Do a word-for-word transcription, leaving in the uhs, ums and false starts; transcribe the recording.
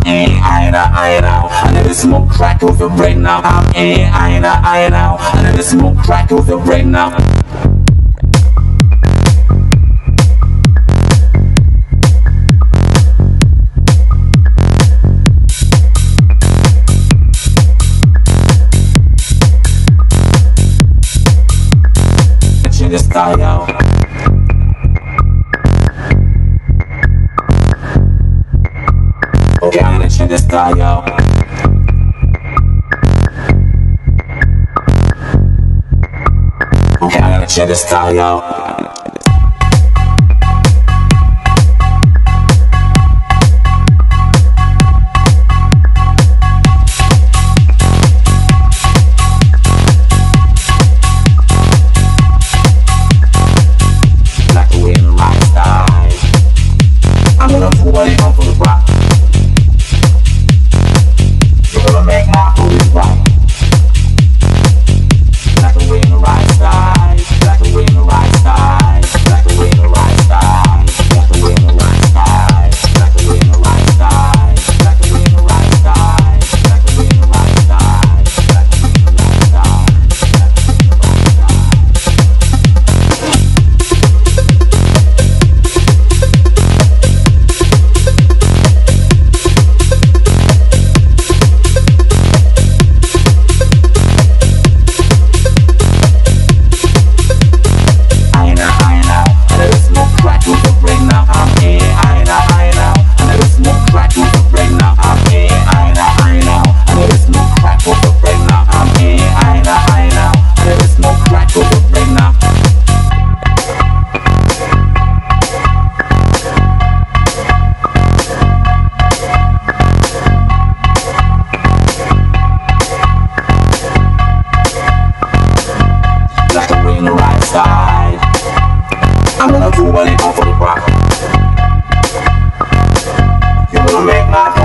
in, I know, I know. I never smoke crack with your brain now. I'm in, I know, I know. I never smoke crack with your brain now. Change the style. Okay, I'm gonna change the style. Okay, I'm gonna change the style. I'm gonna do what it on for the rock. You're gonna make my